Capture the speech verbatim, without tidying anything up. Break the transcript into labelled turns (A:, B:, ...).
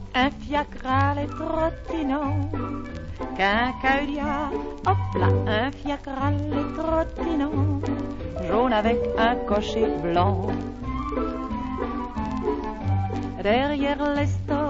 A: un fiacre allait trottinant, quinquadia, hop là, un fiacre allait trottinant, jaune avec un cocher blanc. Derrière les